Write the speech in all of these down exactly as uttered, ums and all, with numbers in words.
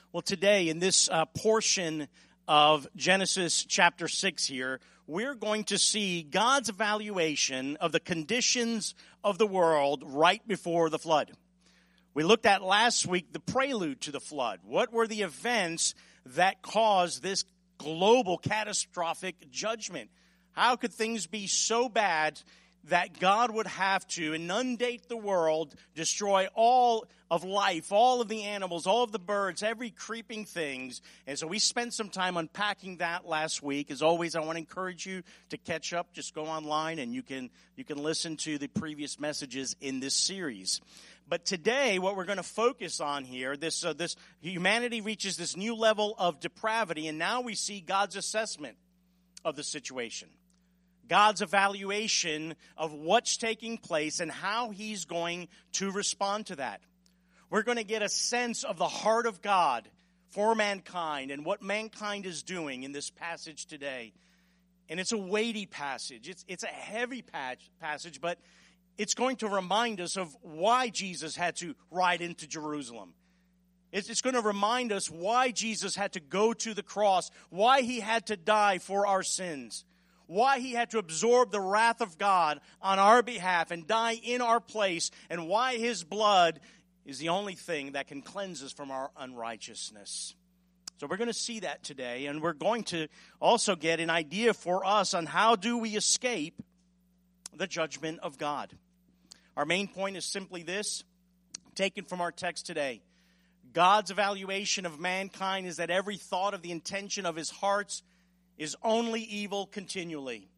Well, today in this uh, portion of Genesis chapter six here, we're going to see God's evaluation of the conditions of the world right before the flood. We looked at last week the prelude to the flood. What were the events that caused this global catastrophic judgment? How could things be so bad that God would have to inundate the world, destroy all of life, all of the animals, all of the birds, every creeping things? And so we spent some time unpacking that last week. As always, I want to encourage you to catch up. Just go online and you can you can listen to the previous messages in this series. But today, what we're going to focus on here, this uh, this humanity reaches this new level of depravity, and now we see God's assessment of the situation. God's evaluation of what's taking place and how he's going to respond to that. We're going to get a sense of the heart of God for mankind and what mankind is doing in this passage today. And it's a weighty passage. It's, it's a heavy passage, but it's going to remind us of why Jesus had to ride into Jerusalem. It's, it's going to remind us why Jesus had to go to the cross, why he had to die for our sins, why he had to absorb the wrath of God on our behalf and die in our place, and why his blood is the only thing that can cleanse us from our unrighteousness. So we're going to see that today, and we're going to also get an idea for us on how do we escape the judgment of God. Our main point is simply this, taken from our text today. God's evaluation of mankind is that every thought of the intention of his hearts is only evil continually.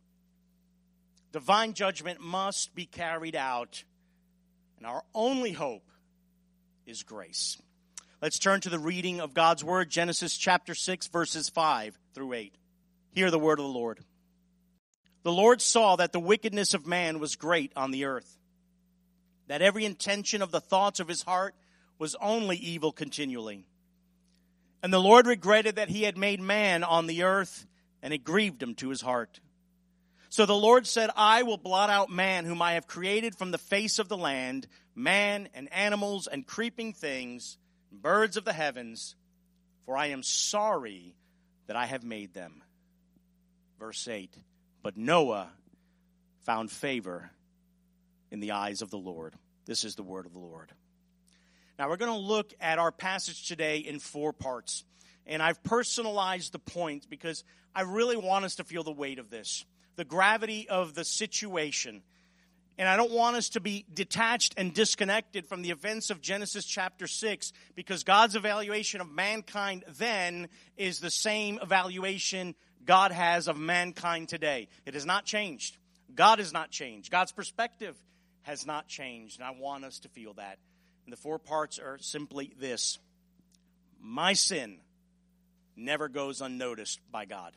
Divine judgment must be carried out, and our only hope is grace. Let's turn to the reading of God's word, Genesis chapter six, verses five through eight. Hear the word of the Lord. The Lord saw that the wickedness of man was great on the earth, that every intention of the thoughts of his heart was only evil continually. And the Lord regretted that he had made man on the earth, and it grieved him to his heart. So the Lord said, I will blot out man whom I have created from the face of the land, man and animals and creeping things, birds of the heavens, for I am sorry that I have made them. Verse eight, but Noah found favor in the eyes of the Lord. This is the word of the Lord. Now we're going to look at our passage today in four parts. And I've personalized the points because I really want us to feel the weight of this, the gravity of the situation. And I don't want us to be detached and disconnected from the events of Genesis chapter six, because God's evaluation of mankind then is the same evaluation God has of mankind today. It has not changed. God has not changed. God's perspective has not changed. And I want us to feel that. And the four parts are simply this. My sin never goes unnoticed by God.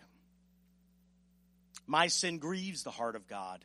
My sin grieves the heart of God.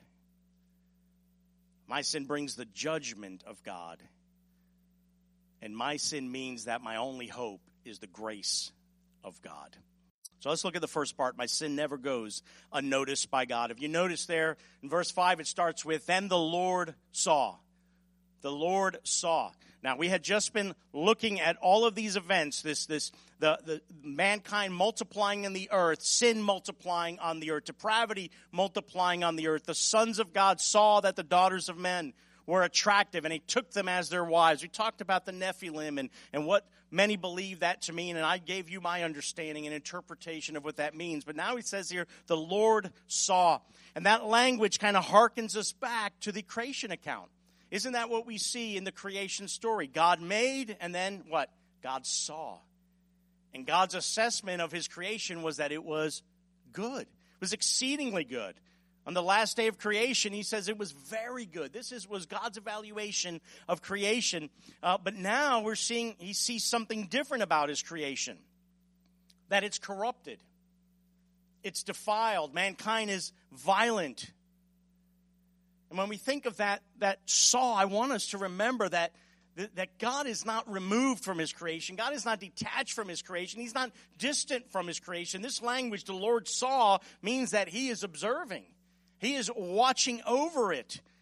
My sin brings the judgment of God. And my sin means that my only hope is the grace of God. So let's look at the first part. My sin never goes unnoticed by God. If you notice there in verse five, it starts with, then the Lord saw. The Lord saw. Now, we had just been looking at all of these events, this, this, the, the mankind multiplying in the earth, sin multiplying on the earth, depravity multiplying on the earth. The sons of God saw that the daughters of men were attractive, and he took them as their wives. We talked about the Nephilim and, and what many believe that to mean, and I gave you my understanding and interpretation of what that means. But now he says here, the Lord saw. And that language kind of harkens us back to the creation account. Isn't that what we see in the creation story? God made, and then what? God saw. And God's assessment of his creation was that it was good. It was exceedingly good. On the last day of creation, he says it was very good. This is was God's evaluation of creation. Uh, but now we're seeing, he sees something different about his creation. That it's corrupted. It's defiled. Mankind is violent. And when we think of that, that saw, I want us to remember that, that God is not removed from his creation. God is not detached from his creation. He's not distant from his creation. This language, the Lord saw, means that he is observing. He is watching over it.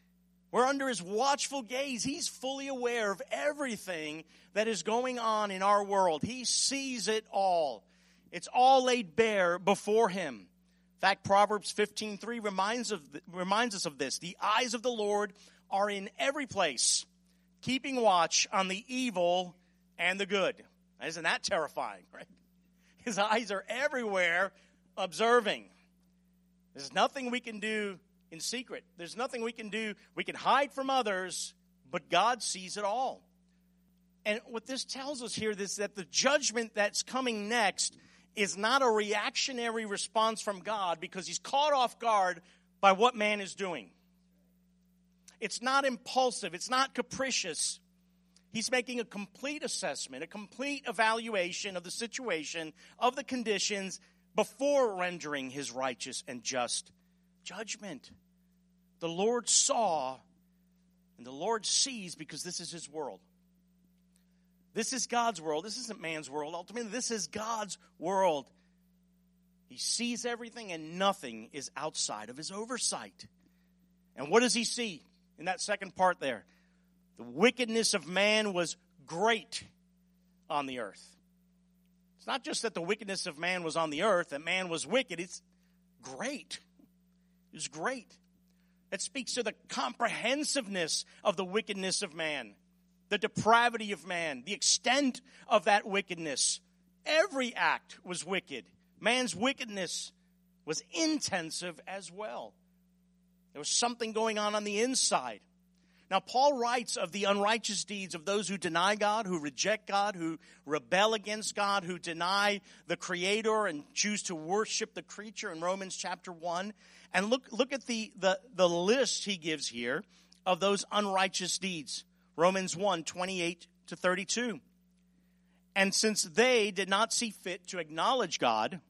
We're under his watchful gaze. He's fully aware of everything that is going on in our world. He sees it all. It's all laid bare before him. In fact, Proverbs fifteen three reminds of reminds us of this. The eyes of the Lord are in every place, keeping watch on the evil and the good. Isn't that terrifying, right? His eyes are everywhere, observing. There's nothing we can do in secret. There's nothing we can do. We can hide from others, but God sees it all. And what this tells us here is that the judgment that's coming next is not a reactionary response from God because he's caught off guard by what man is doing. It's not impulsive. It's not capricious. He's making a complete assessment, a complete evaluation of the situation, of the conditions, before rendering his righteous and just judgment. The Lord saw, and the Lord sees because this is his world. This is God's world. This isn't man's world. Ultimately, this is God's world. He sees everything, and nothing is outside of his oversight. And what does he see in that second part there? The wickedness of man was great on the earth. It's not just that the wickedness of man was on the earth, that man was wicked. It's great. It's great. That speaks to the comprehensiveness of the wickedness of man, the depravity of man, the extent of that wickedness. Every act was wicked. Man's wickedness was intensive as well. There was something going on on the inside. Now, Paul writes of the unrighteous deeds of those who deny God, who reject God, who rebel against God, who deny the Creator and choose to worship the creature in Romans chapter one. And look, look at the, the, the list he gives here of those unrighteous deeds. Romans one, twenty-eight to thirty-two. And since they did not see fit to acknowledge God,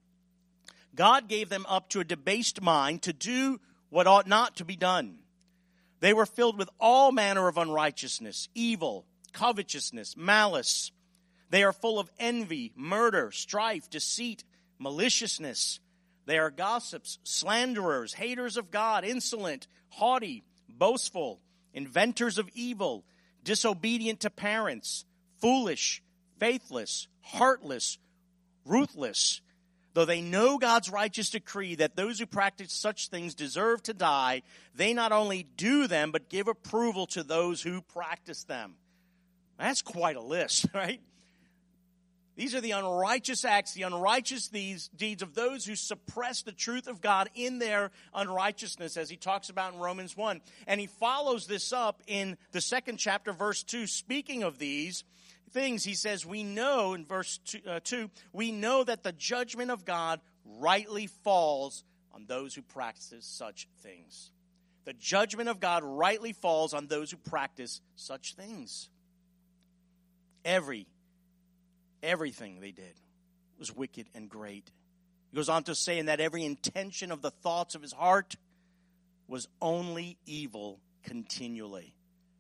God gave them up to a debased mind to do what ought not to be done. They were filled with all manner of unrighteousness, evil, covetousness, malice. They are full of envy, murder, strife, deceit, maliciousness. They are gossips, slanderers, haters of God, insolent, haughty, boastful, inventors of evil, disobedient to parents, foolish, faithless, heartless, ruthless. Though they know God's righteous decree that those who practice such things deserve to die, they not only do them, but give approval to those who practice them. That's quite a list, right? These are the unrighteous acts, the unrighteous deeds, deeds of those who suppress the truth of God in their unrighteousness, as he talks about in Romans one. And he follows this up in the second chapter, verse two, speaking of these things. He says, we know, in verse two, uh, two, we know that the judgment of God rightly falls on those who practice such things. The judgment of God rightly falls on those who practice such things. Every, everything they did was wicked and great. He goes on to say, and that every intention of the thoughts of his heart was only evil continually.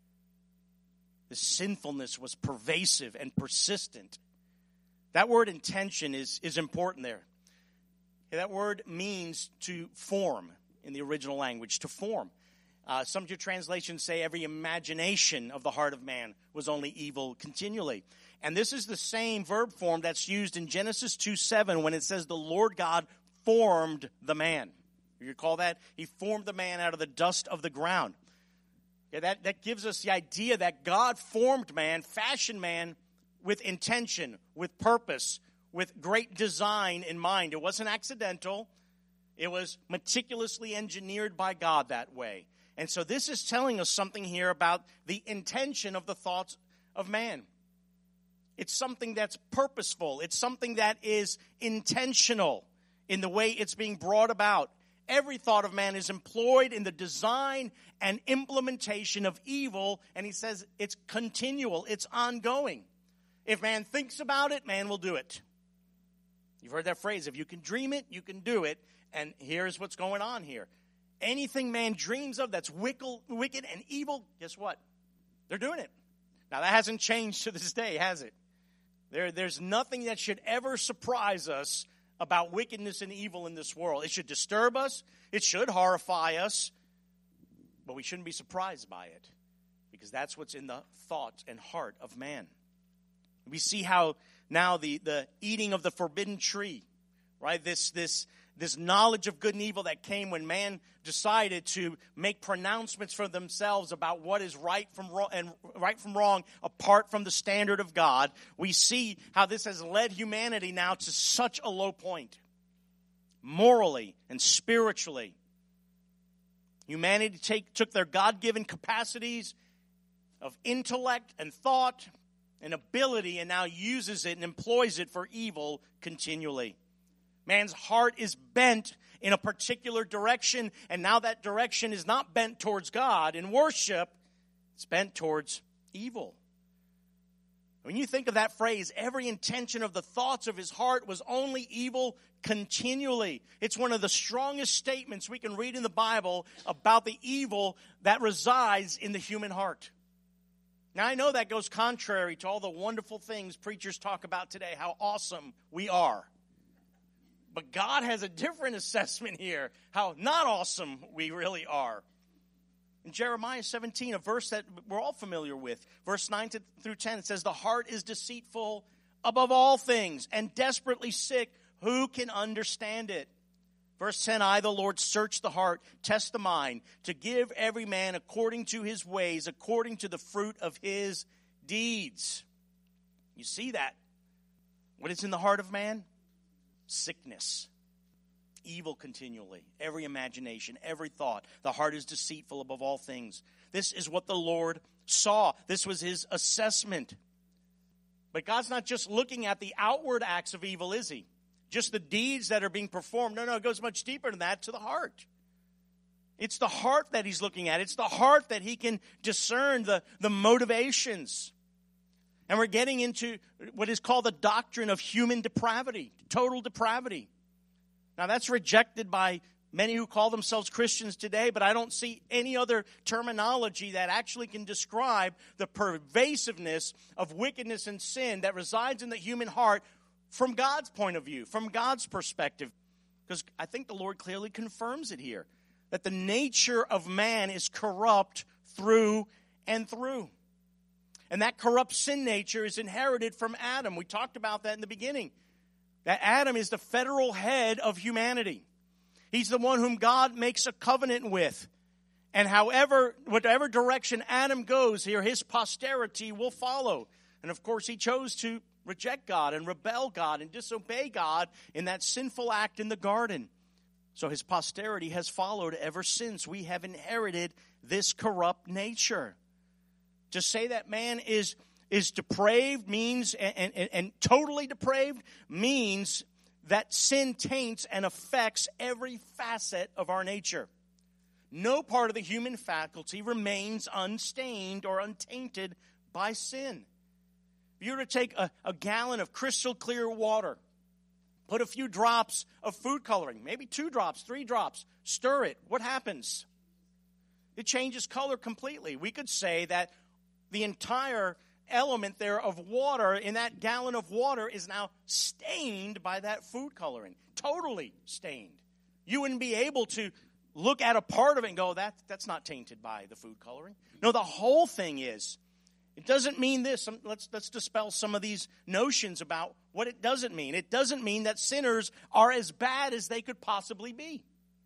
The sinfulness was pervasive and persistent. That word intention is, is important there. That word means to form in the original language, to form. Uh, some of your translations say every imagination of the heart of man was only evil continually. And this is the same verb form that's used in Genesis two seven when it says the Lord God formed the man. You recall that? He formed the man out of the dust of the ground. Yeah, that, that gives us the idea that God formed man, fashioned man with intention, with purpose, with great design in mind. It wasn't accidental. It was meticulously engineered by God that way. And so this is telling us something here about the intention of the thoughts of man. It's something that's purposeful. It's something that is intentional in the way it's being brought about. Every thought of man is employed in the design and implementation of evil, and he says it's continual, it's ongoing. If man thinks about it, man will do it. You've heard that phrase, if you can dream it, you can do it, and here's what's going on here. Anything man dreams of that's wicked and evil, guess what? They're doing it. Now, that hasn't changed to this day, has it? There, there's nothing that should ever surprise us about wickedness and evil in this world. It should disturb us. It should horrify us. But we shouldn't be surprised by it, because that's what's in the thought and heart of man. We see how now the, the eating of the forbidden tree, right? This, this, this knowledge of good and evil that came when man decided to make pronouncements for themselves about what is right from wrong and right from wrong apart from the standard of God. We see how this has led humanity now to such a low point, morally and spiritually. Humanity take, took their God-given capacities of intellect and thought and ability and now uses it and employs it for evil continually. Man's heart is bent in a particular direction, and now that direction is not bent towards God in worship, it's bent towards evil. When you think of that phrase, every intention of the thoughts of his heart was only evil continually. It's one of the strongest statements we can read in the Bible about the evil that resides in the human heart. Now, I know that goes contrary to all the wonderful things preachers talk about today, how awesome we are. But God has a different assessment here, how not awesome we really are. In Jeremiah seventeen, a verse that we're all familiar with, verse nine through ten, it says, "The heart is deceitful above all things and desperately sick. Who can understand it?" Verse ten, "I, the Lord, search the heart, test the mind, to give every man according to his ways, according to the fruit of his deeds." You see that? What is in the heart of man? Sickness. Evil continually. Every imagination, every thought. The heart is deceitful above all things. This is what the Lord saw. This was his assessment. But God's not just looking at the outward acts of evil, is he? Just the deeds that are being performed. No, no, it goes much deeper than that, to the heart. It's the heart that he's looking at. It's the heart that he can discern the, the motivations. And we're getting into what is called the doctrine of human depravity, total depravity. Now, that's rejected by many who call themselves Christians today, but I don't see any other terminology that actually can describe the pervasiveness of wickedness and sin that resides in the human heart from God's point of view, from God's perspective. Because I think the Lord clearly confirms it here, that the nature of man is corrupt through and through. And that corrupt sin nature is inherited from Adam. We talked about that in the beginning. That Adam is the federal head of humanity. He's the one whom God makes a covenant with. And however, whatever direction Adam goes here, his posterity will follow. And of course, he chose to reject God and rebel God and disobey God in that sinful act in the garden. So his posterity has followed ever since. We have inherited this corrupt nature. To say that man is, is depraved means, and, and, and totally depraved, means that sin taints and affects every facet of our nature. No part of the human faculty remains unstained or untainted by sin. If you were to take a, a gallon of crystal clear water, put a few drops of food coloring, maybe two drops, three drops, stir it, what happens? It changes color completely. We could say that the entire element there of water in that gallon of water is now stained by that food coloring. Totally stained. You wouldn't be able to look at a part of it and go, that, that's not tainted by the food coloring. No, the whole thing is. It doesn't mean this. Let's, let's dispel some of these notions about what it doesn't mean. It doesn't mean that sinners are as bad as they could possibly be.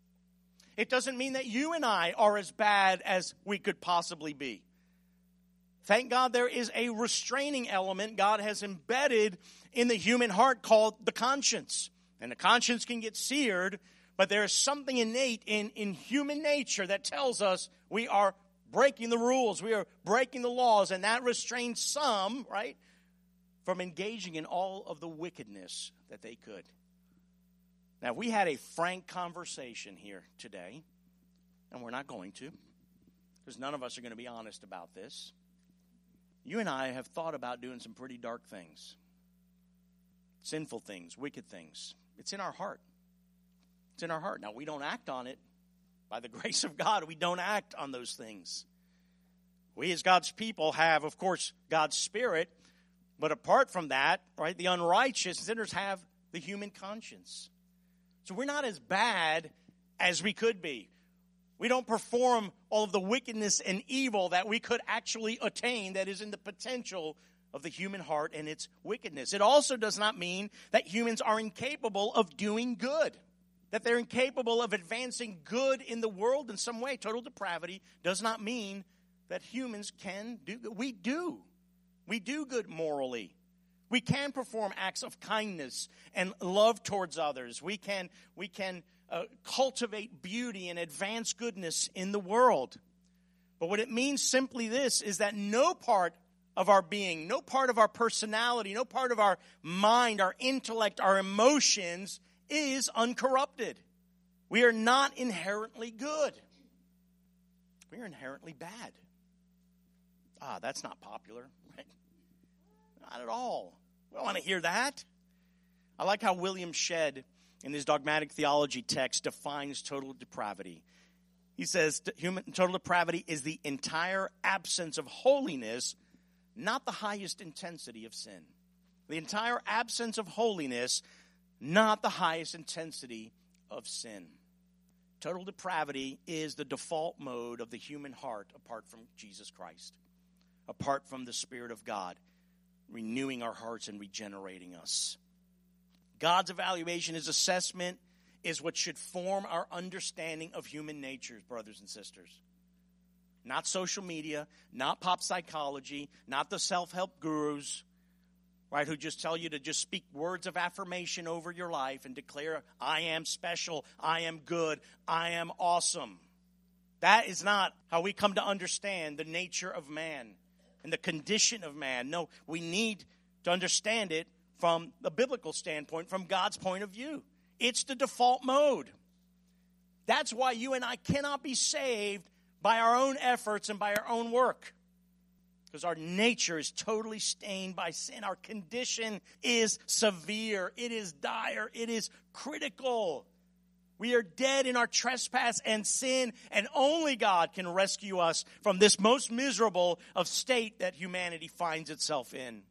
It doesn't mean that you and I are as bad as we could possibly be. Thank God there is a restraining element God has embedded in the human heart called the conscience. And the conscience can get seared, but there is something innate in, in human nature that tells us we are breaking the rules, we are breaking the laws, and that restrains some, right, from engaging in all of the wickedness that they could. Now, we had a frank conversation here today, and we're not going to, because none of us are going to be honest about this. You and I have thought about doing some pretty dark things. Sinful things, wicked things. It's in our heart. It's in our heart. Now, we don't act on it. By the grace of God, we don't act on those things. We as God's people have, of course, God's Spirit. But apart from that, right, the unrighteous sinners have the human conscience. So we're not as bad as we could be. We don't perform all of the wickedness and evil that we could actually attain that is in the potential of the human heart and its wickedness. It also does not mean that humans are incapable of doing good, that they're incapable of advancing good in the world in some way. Total depravity does not mean that humans can do good. We do. We do good morally. We can perform acts of kindness and love towards others. We can, we can uh, cultivate beauty and advance goodness in the world. But what it means simply this is that no part of our being, no part of our personality, no part of our mind, our intellect, our emotions is uncorrupted. We are not inherently good. We are inherently bad. Ah, that's not popular, right? Not at all. We don't want to hear that. I like how William Shedd, in his dogmatic theology text, defines total depravity. He says, human total depravity is the entire absence of holiness, not the highest intensity of sin. The entire absence of holiness, not the highest intensity of sin. Total depravity is the default mode of the human heart apart from Jesus Christ, apart from the Spirit of God, renewing our hearts and regenerating us. God's evaluation, his assessment, is what should form our understanding of human nature, brothers and sisters. Not social media, not pop psychology, not the self-help gurus, right, who just tell you to just speak words of affirmation over your life and declare, I am special, I am good, I am awesome. That is not how we come to understand the nature of man and the condition of man. No, we need to understand it from the biblical standpoint, from God's point of view. It's the default mode. That's why you and I cannot be saved by our own efforts and by our own work. Because our nature is totally stained by sin. Our condition is severe. It is dire. It is critical. We are dead in our trespass and sin, and only God can rescue us from this most miserable of state that humanity finds itself in.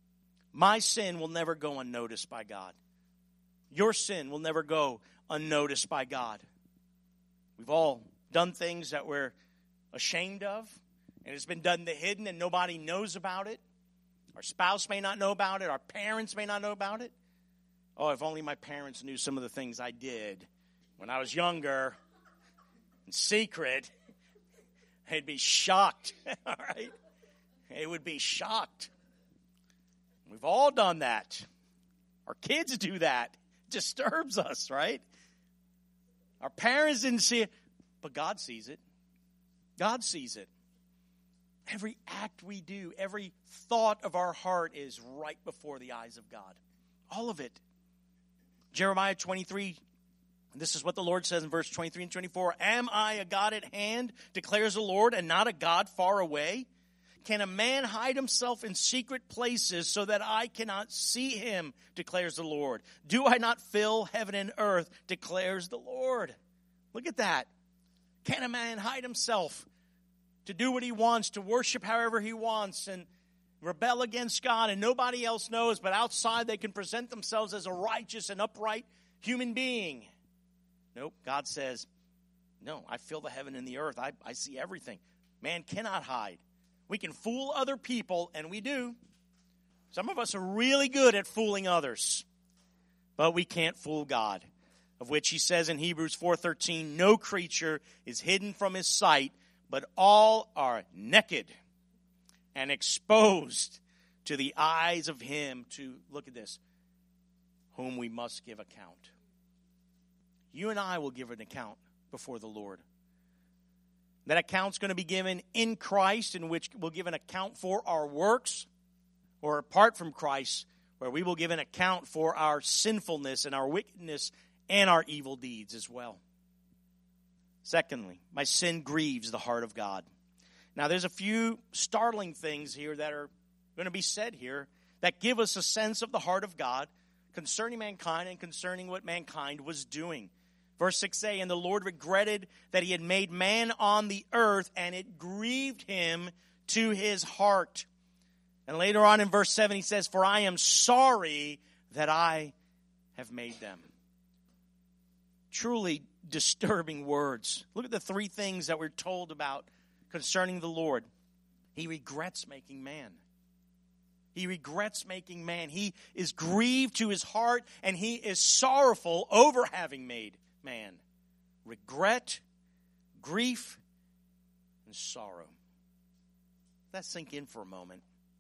My sin will never go unnoticed by God. Your sin will never go unnoticed by God. We've all done things that we're ashamed of, and it's been done in the hidden and nobody knows about it. Our spouse may not know about it. Our parents may not know about it. Oh, if only my parents knew some of the things I did when I was younger, in secret, they'd be shocked, all right? They would be shocked. We've all done that. Our kids do that. It disturbs us, right? Our parents didn't see it, but God sees it. God sees it. Every act we do, every thought of our heart is right before the eyes of God. All of it. Jeremiah twenty-three, this is what the Lord says in verse twenty-three and twenty-four. Am I a God at hand, declares the Lord, and not a God far away? Can a man hide himself in secret places so that I cannot see him, declares the Lord? Do I not fill heaven and earth, declares the Lord? Look at that. Can a man hide himself to do what he wants, to worship however he wants, and rebel against God, and nobody else knows, but outside they can present themselves as a righteous and upright human being? Nope. God says, no, I fill the heaven and the earth. I, I see everything. Man cannot hide. We can fool other people, and we do. Some of us are really good at fooling others, but we can't fool God, of which he says in Hebrews four thirteen, no creature is hidden from his sight, but all are naked and exposed to the eyes of him to, look at this, whom we must give account. You and I will give an account before the Lord. That account's going to be given in Christ, in which we'll give an account for our works, or apart from Christ, where we will give an account for our sinfulness and our wickedness and our evil deeds as well. Secondly, my sin grieves the heart of God. Now, there's a few startling things here that are going to be said here that give us a sense of the heart of God concerning mankind and concerning what mankind was doing. Verse six a, and the Lord regretted that he had made man on the earth, and it grieved him to his heart. And later on in verse seven, he says, for I am sorry that I have made them. truly disturbing words. Look at the three things that we're told about concerning the Lord. He regrets making man. He regrets making man. He is grieved to his heart, and he is sorrowful over having made man. Regret, grief, and sorrow. Let's sink in for a moment.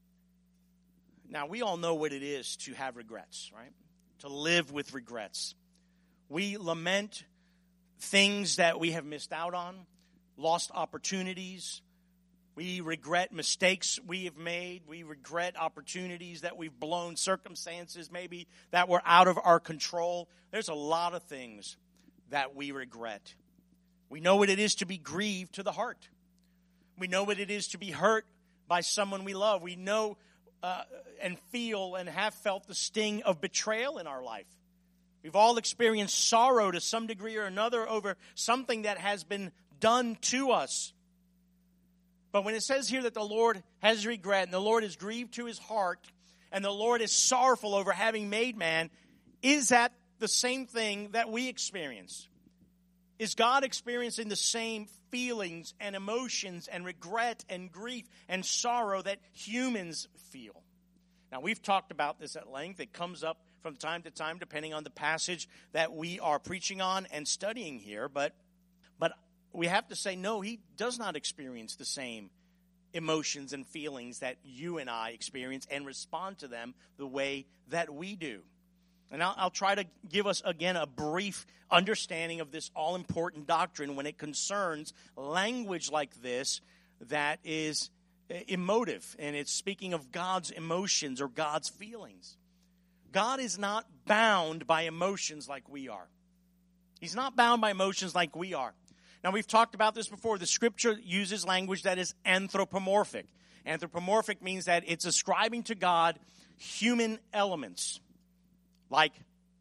Now, we all know what it is to have regrets, right? To live with regrets. We lament things that we have missed out on, lost opportunities. We regret mistakes we have made. We regret opportunities that we've blown, circumstances maybe that were out of our control. There's a lot of things that we regret. We know what it is to be grieved to the heart. We know what it is to be hurt by someone we love. We know uh, and feel and have felt the sting of betrayal in our life. We've all experienced sorrow to some degree or another over something that has been done to us. But when it says here that the Lord has regret and the Lord is grieved to his heart and the Lord is sorrowful over having made man, is that the same thing that we experience? Is God experiencing the same feelings and emotions and regret and grief and sorrow that humans feel? Now, we've talked about this at length. It comes up from time to time, depending on the passage that we are preaching on and studying here. But, but we have to say, no, he does not experience the same emotions and feelings that you and I experience and respond to them the way that we do. And I'll, I'll try to give us, again, a brief understanding of this all-important doctrine when it concerns language like this that is emotive, and it's speaking of God's emotions or God's feelings. God is not bound by emotions like we are. He's not bound by emotions like we are. Now, we've talked about this before. The Scripture uses language that is anthropomorphic. Anthropomorphic means that it's ascribing to God human elements, like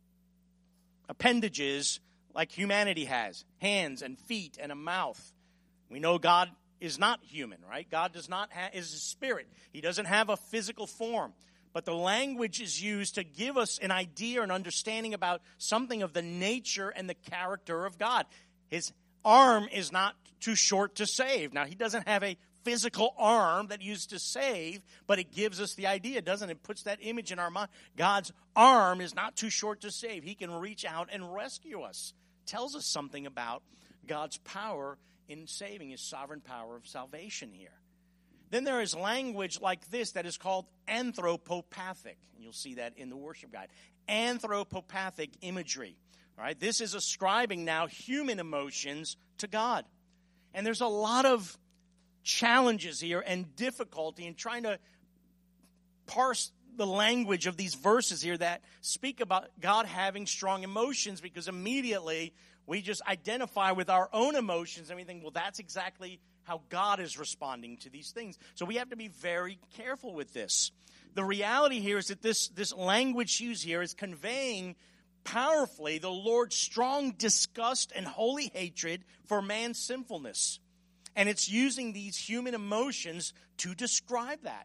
appendages like humanity has, hands and feet and a mouth. We know God is not human, right? God does not have, is a spirit. He doesn't have a physical form. But the language is used to give us an idea, an understanding about something of the nature and the character of God. His arm is not too short to save. Now, he doesn't have a physical arm that used to save, but it gives us the idea, doesn't it? It puts that image in our mind. God's arm is not too short to save. He can reach out and rescue us. Tells us something about God's power in saving, his sovereign power of salvation here. Then there is language like this that is called anthropopathic. And you'll see that in the worship guide. Anthropopathic imagery. All right, this is ascribing now human emotions to God. And there's a lot of challenges here and difficulty in trying to parse the language of these verses here that speak about God having strong emotions, because immediately we just identify with our own emotions and we think, well, that's exactly how God is responding to these things. So we have to be very careful with this. The reality here is that this, this language used here is conveying powerfully the Lord's strong disgust and holy hatred for man's sinfulness. And it's using these human emotions to describe that.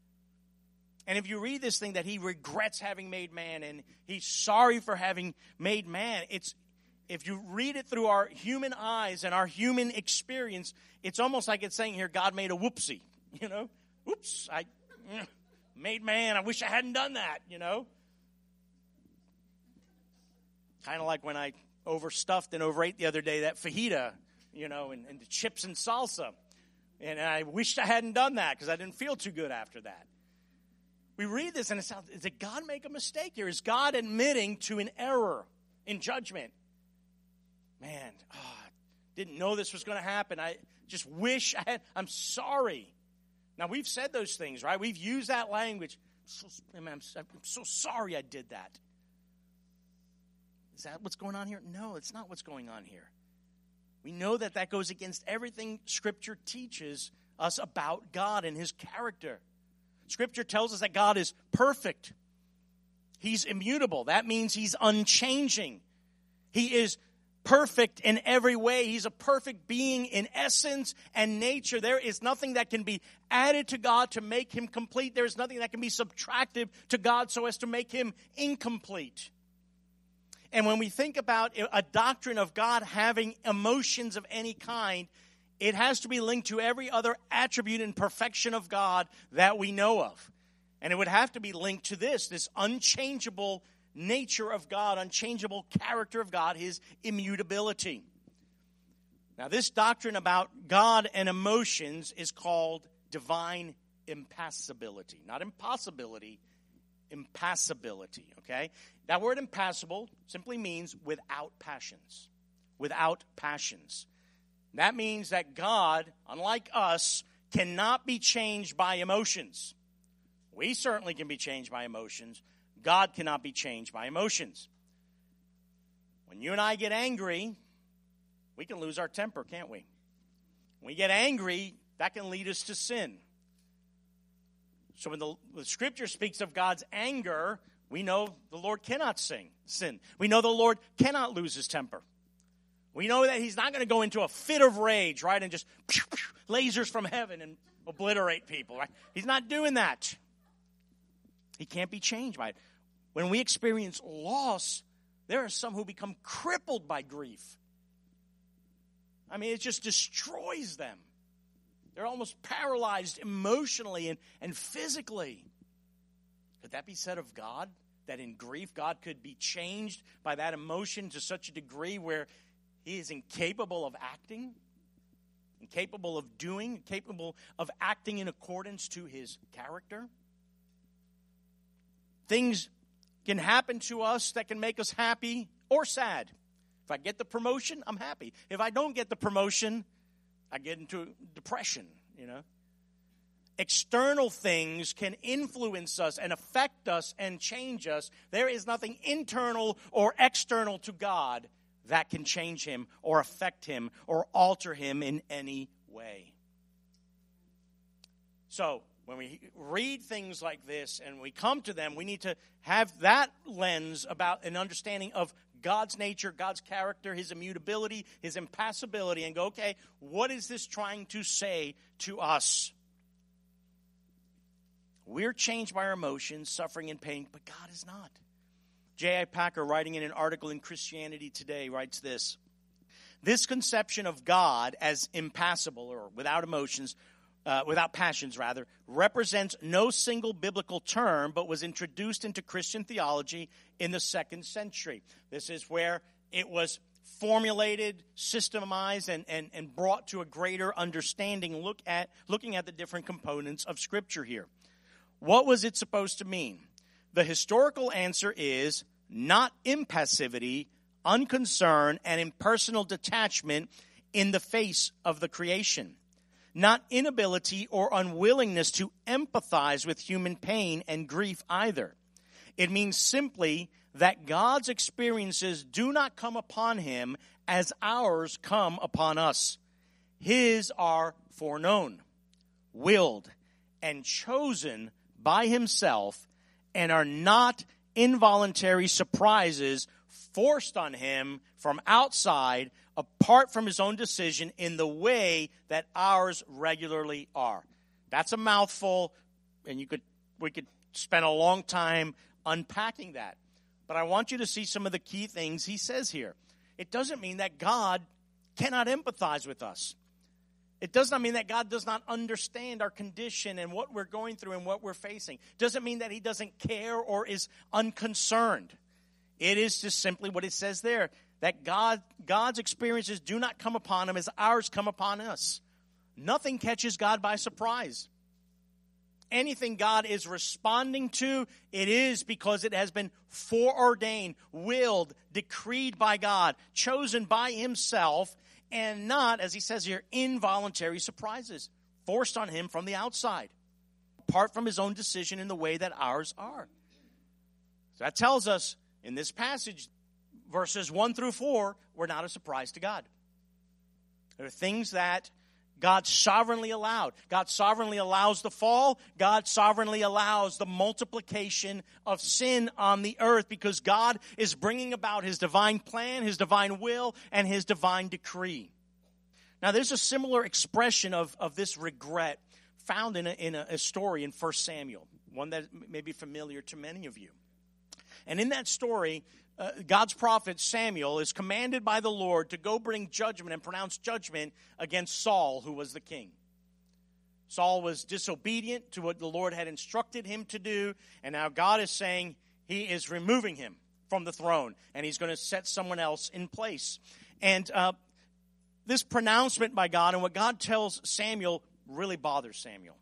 And if you read this thing that he regrets having made man and he's sorry for having made man, it's if you read it through our human eyes and our human experience, it's almost like it's saying here, God made a whoopsie, you know? Oops, I made man. I wish I hadn't done that, you know? Kind of like when I overstuffed and overate the other day that fajita, you know, and, and the chips and salsa. And I wished I hadn't done that because I didn't feel too good after that. We read this and it sounds, did God make a mistake here? Is God admitting to an error in judgment? Man, oh, I didn't know this was going to happen. I just wish I had, I'm sorry. Now, we've said those things, right? We've used that language. I'm so, I'm, I'm so sorry I did that. Is that what's going on here? No, it's not what's going on here. We know that that goes against everything Scripture teaches us about God and his character. Scripture tells us that God is perfect. He's immutable. That means he's unchanging. He is perfect in every way. He's a perfect being in essence and nature. There is nothing that can be added to God to make him complete. There is nothing that can be subtracted to God so as to make him incomplete. And when we think about a doctrine of God having emotions of any kind, it has to be linked to every other attribute and perfection of God that we know of. And it would have to be linked to this, this unchangeable nature of God, unchangeable character of God, his immutability. Now, this doctrine about God and emotions is called divine impassibility. Not impossibility, impassibility, okay? That word impassible simply means without passions. Without passions. That means that God, unlike us, cannot be changed by emotions. We certainly can be changed by emotions. God cannot be changed by emotions. When you and I get angry, we can lose our temper, can't we? When we get angry, that can lead us to sin. So when the, the Scripture speaks of God's anger, we know the Lord cannot sing, sin. We know the Lord cannot lose his temper. We know that he's not going to go into a fit of rage, right, and just pew, pew, lasers from heaven and obliterate people, right? He's not doing that. He can't be changed by it. When we experience loss, there are some who become crippled by grief. I mean, it just destroys them. They're almost paralyzed emotionally and, and physically. Could that be said of God? That in grief, God could be changed by that emotion to such a degree where he is incapable of acting, incapable of doing, incapable of acting in accordance to his character? Things can happen to us that can make us happy or sad. If I get the promotion, I'm happy. If I don't get the promotion, I get into depression, you know. External things can influence us and affect us and change us. There is nothing internal or external to God that can change him or affect him or alter him in any way. So, when we read things like this and we come to them, we need to have that lens about an understanding of God's nature, God's character, his immutability, his impassibility, and go, okay, what is this trying to say to us? We're changed by our emotions, suffering and pain, but God is not. J I Packer, writing in an article in Christianity Today, writes this: this conception of God as impassible or without emotions, uh, without passions rather, represents no single biblical term, but was introduced into Christian theology in the second century. This is where it was formulated, systemized, and, and, and brought to a greater understanding, look at, looking at the different components of Scripture here. What was it supposed to mean? The historical answer is not impassivity, unconcern, and impersonal detachment in the face of the creation. Not inability or unwillingness to empathize with human pain and grief either. It means simply that God's experiences do not come upon him as ours come upon us. His are foreknown, willed, and chosen by himself, and are not involuntary surprises forced on him from outside, apart from his own decision, in the way that ours regularly are. That's a mouthful, and you could we could spend a long time unpacking that. But I want you to see some of the key things he says here. It doesn't mean that God cannot empathize with us. It does not mean that God does not understand our condition and what we're going through and what we're facing. It doesn't mean that he doesn't care or is unconcerned. It is just simply what it says there, that God, God's experiences do not come upon him as ours come upon us. Nothing catches God by surprise. Anything God is responding to, it is because it has been foreordained, willed, decreed by God, chosen by himself, and not, as he says here, involuntary surprises forced on him from the outside, apart from his own decision in the way that ours are. So that tells us in this passage, verses one through four, we're not a surprise to God. There are things that God sovereignly allowed. God sovereignly allows the fall. God sovereignly allows the multiplication of sin on the earth, because God is bringing about his divine plan, his divine will, and his divine decree. Now, there's a similar expression of, of this regret found in, a, in a, a story in First Samuel, one that may be familiar to many of you. And in that story, uh, God's prophet Samuel is commanded by the Lord to go bring judgment and pronounce judgment against Saul, who was the king. Saul was disobedient to what the Lord had instructed him to do, and now God is saying he is removing him from the throne, and he's going to set someone else in place. And uh, this pronouncement by God and what God tells Samuel really bothers Samuel.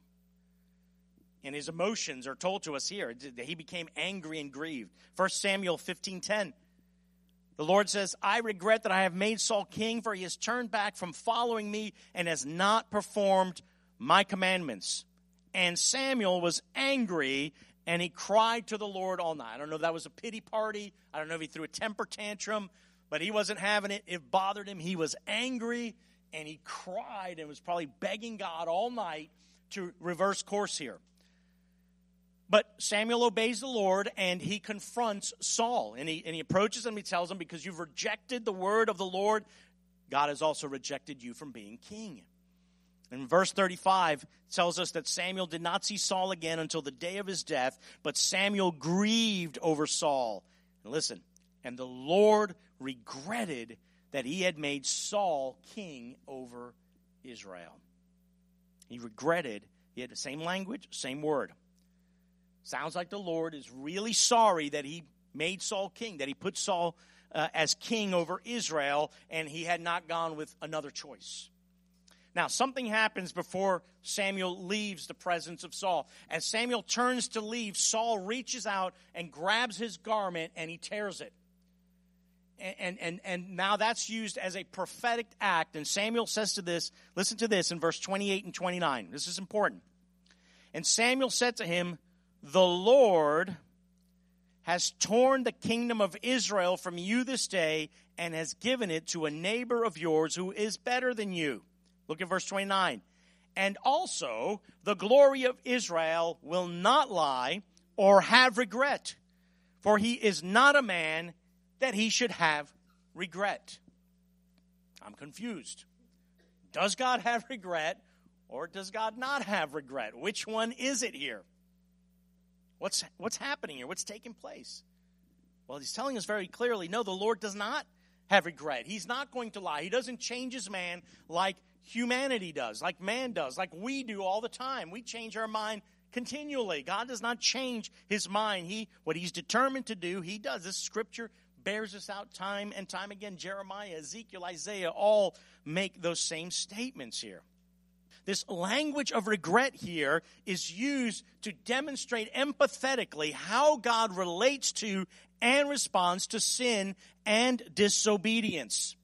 And his emotions are told to us here. He became angry and grieved. First Samuel fifteen ten. The Lord says, I regret that I have made Saul king, for he has turned back from following me and has not performed my commandments. And Samuel was angry, and he cried to the Lord all night. I don't know if that was a pity party. I don't know if he threw a temper tantrum, but he wasn't having it. It bothered him. He was angry, and he cried and was probably begging God all night to reverse course here. But Samuel obeys the Lord, and he confronts Saul. And he, and he approaches him, he tells him, because you've rejected the word of the Lord, God has also rejected you from being king. And verse thirty-five tells us that Samuel did not see Saul again until the day of his death, but Samuel grieved over Saul. And listen, and the Lord regretted that he had made Saul king over Israel. He regretted, he had the same language, same word. Sounds like the Lord is really sorry that he made Saul king, that he put Saul uh, as king over Israel, and he had not gone with another choice. Now, something happens before Samuel leaves the presence of Saul. As Samuel turns to leave, Saul reaches out and grabs his garment, and he tears it. And, and, and, and now that's used as a prophetic act. And Samuel says to this, listen to this in verse twenty-eight and twenty-nine. This is important. And Samuel said to him, the Lord has torn the kingdom of Israel from you this day and has given it to a neighbor of yours who is better than you. Look at verse twenty-nine. And also, the glory of Israel will not lie or have regret, for he is not a man that he should have regret. I'm confused. Does God have regret, or does God not have regret? Which one is it here? What's, what's happening here? What's taking place? Well, he's telling us very clearly, no, the Lord does not have regret. He's not going to lie. He doesn't change his man like humanity does, like man does, like we do all the time. We change our mind continually. God does not change his mind. He, what he's determined to do, he does. This scripture bears this out time and time again. Jeremiah, Ezekiel, Isaiah all make those same statements here. This language of regret here is used to demonstrate empathetically how God relates to and responds to sin and disobedience.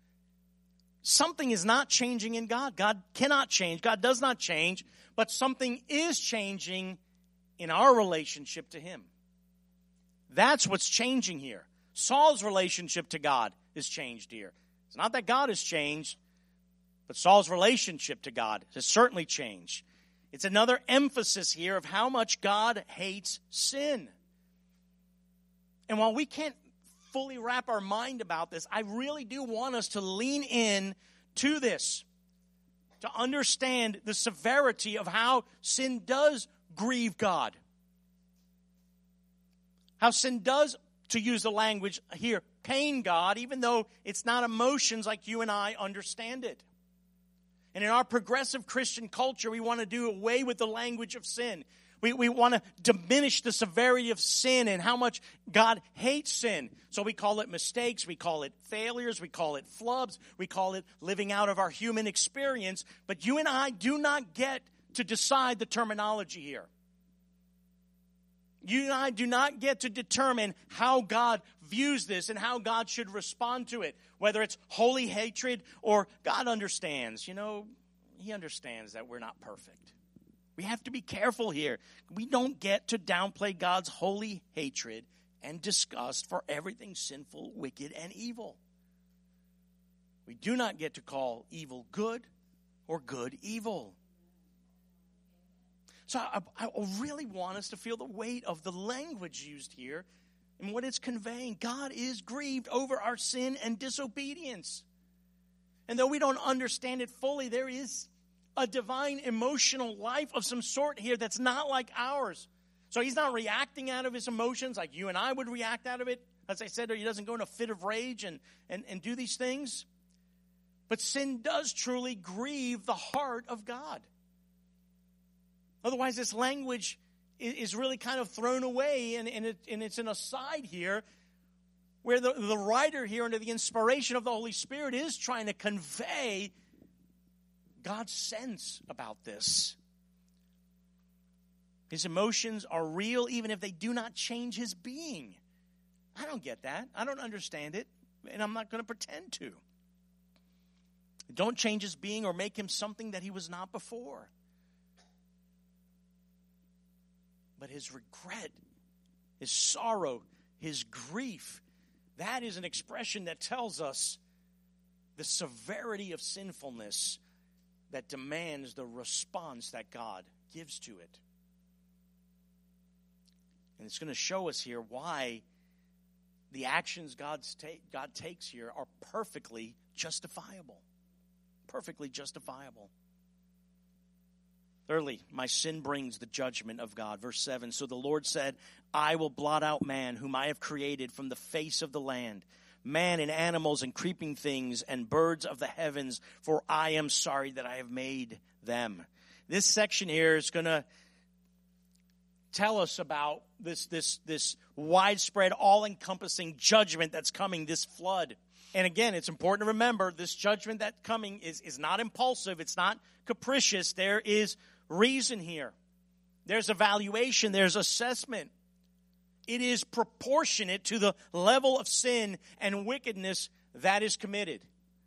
Something is not changing in God. God cannot change. God does not change. But something is changing in our relationship to him. That's what's changing here. Saul's relationship to God is changed here. It's not that God has changed, but Saul's relationship to God has certainly changed. It's another emphasis here of how much God hates sin. And while we can't fully wrap our mind about this, I really do want us to lean in to this, to understand the severity of how sin does grieve God. How sin does, to use the language here, pain God, even though it's not emotions like you and I understand it. And in our progressive Christian culture, we want to do away with the language of sin. We, we want to diminish the severity of sin and how much God hates sin. So we call it mistakes, we call it failures, we call it flubs, we call it living out of our human experience. But you and I do not get to decide the terminology here. You and I do not get to determine how God views this and how God should respond to it. Whether it's holy hatred or God understands. You know, he understands that we're not perfect. We have to be careful here. We don't get to downplay God's holy hatred and disgust for everything sinful, wicked, and evil. We do not get to call evil good or good evil. So I, I really want us to feel the weight of the language used here and what it's conveying. God is grieved over our sin and disobedience. And though we don't understand it fully, there is a divine emotional life of some sort here that's not like ours. So he's not reacting out of his emotions like you and I would react out of it. As I said, he doesn't go in a fit of rage and, and, and do these things. But sin does truly grieve the heart of God. Otherwise, this language is really kind of thrown away, and, and, it, and it's an aside here where the, the writer here, under the inspiration of the Holy Spirit, is trying to convey God's sense about this. His emotions are real even if they do not change his being. I don't get that. I don't understand it, and I'm not going to pretend to. Don't change his being or make him something that he was not before. But his regret, his sorrow, his grief, that is an expression that tells us the severity of sinfulness that demands the response that God gives to it. And it's going to show us here why the actions God's ta- God takes here are perfectly justifiable. Perfectly justifiable. Thirdly, my sin brings the judgment of God. Verse seven, so the Lord said, I will blot out man whom I have created from the face of the land, man and animals and creeping things and birds of the heavens, for I am sorry that I have made them. This section here is going to tell us about this, this, this widespread, all-encompassing judgment that's coming, this flood. And again, it's important to remember this judgment that's coming is, is not impulsive. It's not capricious. There is reason here. There's evaluation. There's assessment. It is proportionate to the level of sin and wickedness that is committed.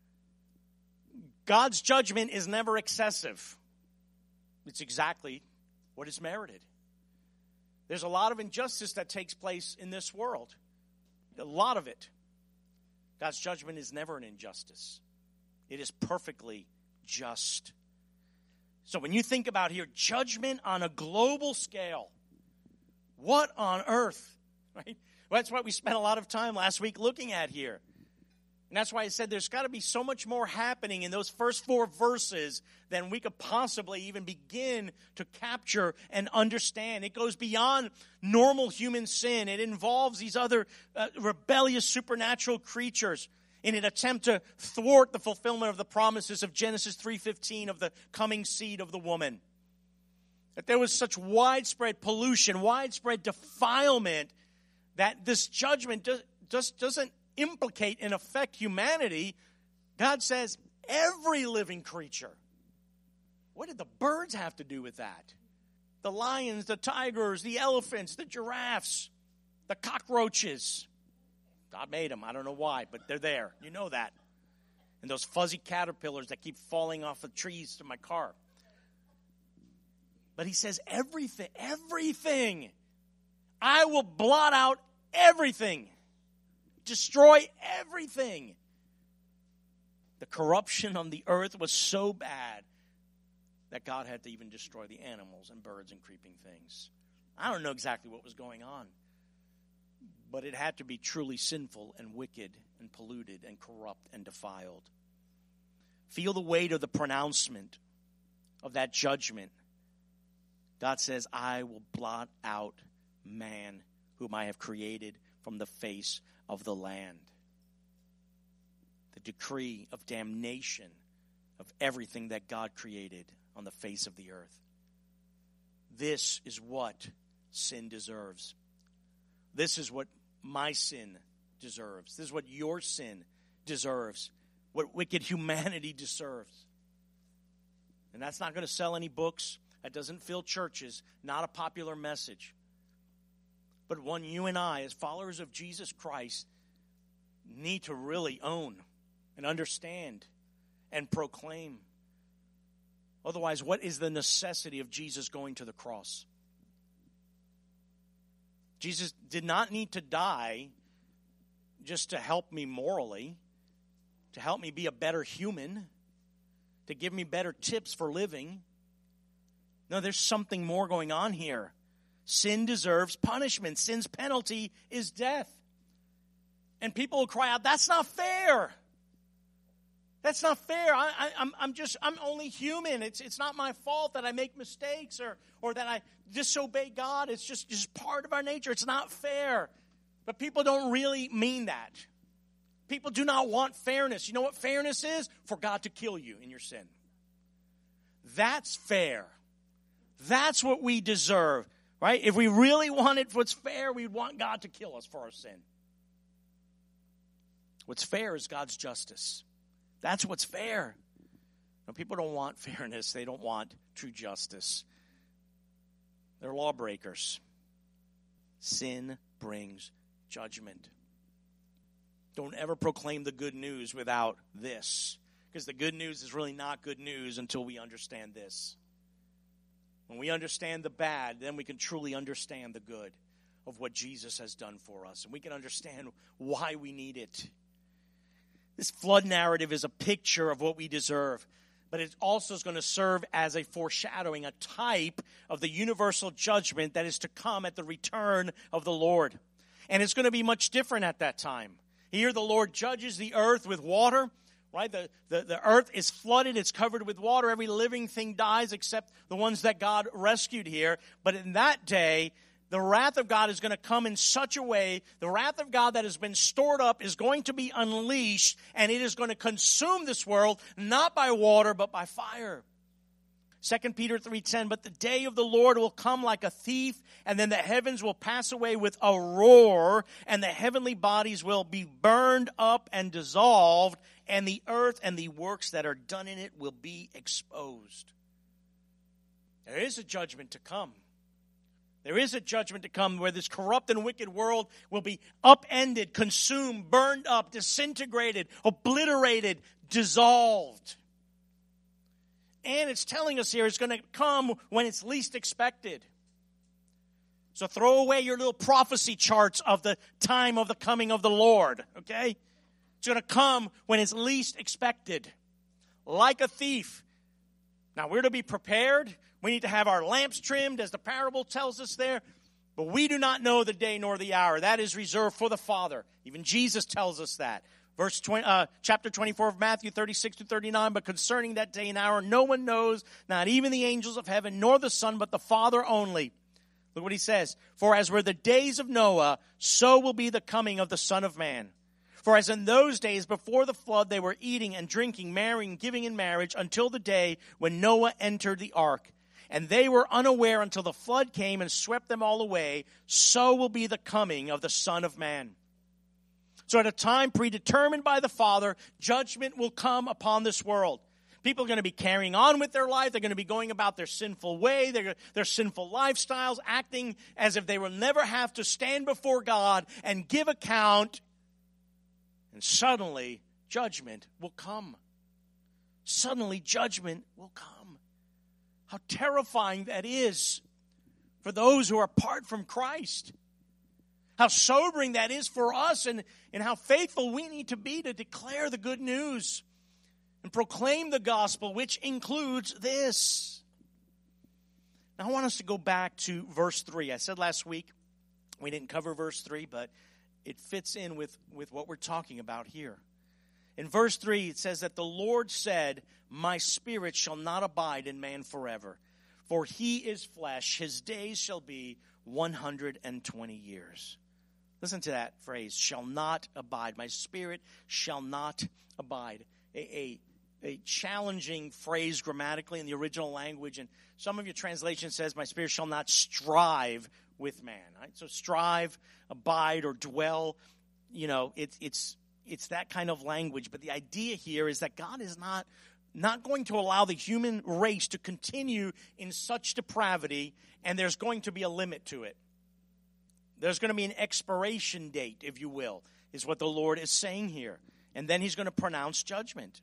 God's judgment is never excessive. It's exactly what is merited. There's a lot of injustice that takes place in this world. A lot of it. God's judgment is never an injustice. It is perfectly just. So when you think about here, judgment on a global scale, what on earth, right? Well, that's what we spent a lot of time last week looking at here. And that's why I said there's got to be so much more happening in those first four verses than we could possibly even begin to capture and understand. It goes beyond normal human sin. It involves these other uh, rebellious supernatural creatures in an attempt to thwart the fulfillment of the promises of Genesis three fifteen of the coming seed of the woman. That there was such widespread pollution, widespread defilement, that this judgment just, just doesn't implicate and affect humanity. God says every living creature. What did the birds have to do with that? The lions, the tigers, the elephants, the giraffes, the cockroaches. God made them. I don't know why, but they're there. You know that. And those fuzzy caterpillars that keep falling off the trees to my car. But he says everything, everything. I will blot out everything. Destroy everything. The corruption on the earth was so bad that God had to even destroy the animals and birds and creeping things. I don't know exactly what was going on, but it had to be truly sinful and wicked and polluted and corrupt and defiled. Feel the weight of the pronouncement of that judgment. God says, I will blot out man whom I have created from the face of the land. The decree of damnation of everything that God created on the face of the earth. This is what sin deserves. This is what my sin deserves. This is what your sin deserves. What wicked humanity deserves. And that's not going to sell any books. That doesn't fill churches. Not a popular message. But one you and I, as followers of Jesus Christ, need to really own and understand and proclaim. Otherwise, what is the necessity of Jesus going to the cross? Jesus did not need to die just to help me morally, to help me be a better human, to give me better tips for living. No, there's something more going on here. Sin deserves punishment. Sin's penalty is death. And people will cry out, that's not fair. That's not fair. I, I, I'm, I'm just, I'm only human. It's, it's not my fault that I make mistakes or, or that I disobey God. It's just, just part of our nature. It's not fair. But people don't really mean that. People do not want fairness. You know what fairness is? For God to kill you in your sin. That's fair. That's what we deserve, right? If we really wanted what's fair, we'd want God to kill us for our sin. What's fair is God's justice. That's what's fair. Now, people don't want fairness. They don't want true justice. They're lawbreakers. Sin brings judgment. Don't ever proclaim the good news without this, because the good news is really not good news until we understand this. When we understand the bad, then we can truly understand the good of what Jesus has done for us, and we can understand why we need it. This flood narrative is a picture of what we deserve, but it also is going to serve as a foreshadowing, a type of the universal judgment that is to come at the return of the Lord. And it's going to be much different at that time. Here the Lord judges the earth with water, right? The, the, the earth is flooded. It's covered with water. Every living thing dies except the ones that God rescued here. But in that day, the wrath of God is going to come in such a way, the wrath of God that has been stored up is going to be unleashed, and it is going to consume this world, not by water, but by fire. Second Peter three ten, but the day of the Lord will come like a thief, and then the heavens will pass away with a roar, and the heavenly bodies will be burned up and dissolved, and the earth and the works that are done in it will be exposed. There is a judgment to come. There is a judgment to come where this corrupt and wicked world will be upended, consumed, burned up, disintegrated, obliterated, dissolved. And it's telling us here it's going to come when it's least expected. So throw away your little prophecy charts of the time of the coming of the Lord, okay? It's going to come when it's least expected, like a thief. Now, we're to be prepared. We need to have our lamps trimmed, as the parable tells us there. But we do not know the day nor the hour. That is reserved for the Father. Even Jesus tells us that. Verse twenty, uh, chapter twenty-four of Matthew thirty-six to thirty-nine, but concerning that day and hour, no one knows, not even the angels of heaven, nor the Son, but the Father only. Look what he says. For as were the days of Noah, so will be the coming of the Son of Man. For as in those days before the flood, they were eating and drinking, marrying, giving in marriage, until the day when Noah entered the ark. And they were unaware until the flood came and swept them all away. So will be the coming of the Son of Man. So at a time predetermined by the Father, judgment will come upon this world. People are going to be carrying on with their life. They're going to be going about their sinful way, their, their sinful lifestyles, acting as if they will never have to stand before God and give account. And suddenly, judgment will come. Suddenly, judgment will come. How terrifying that is for those who are apart from Christ. How sobering that is for us, and, and how faithful we need to be to declare the good news and proclaim the gospel, which includes this. Now, I want us to go back to verse three. I said last week we didn't cover verse three, but it fits in with, with what we're talking about here. In verse three, it says that the Lord said, my spirit shall not abide in man forever, for he is flesh. His days shall be one hundred twenty years. Listen to that phrase, shall not abide. My spirit shall not abide. A, a, a challenging phrase grammatically in the original language. And some of your translation says, my spirit shall not strive with man. Right? So strive, abide, or dwell, you know, it's it's it's that kind of language. But the idea here is that God is not, not going to allow the human race to continue in such depravity, and there's going to be a limit to it. There's going to be an expiration date, if you will, is what the Lord is saying here. And then he's going to pronounce judgment.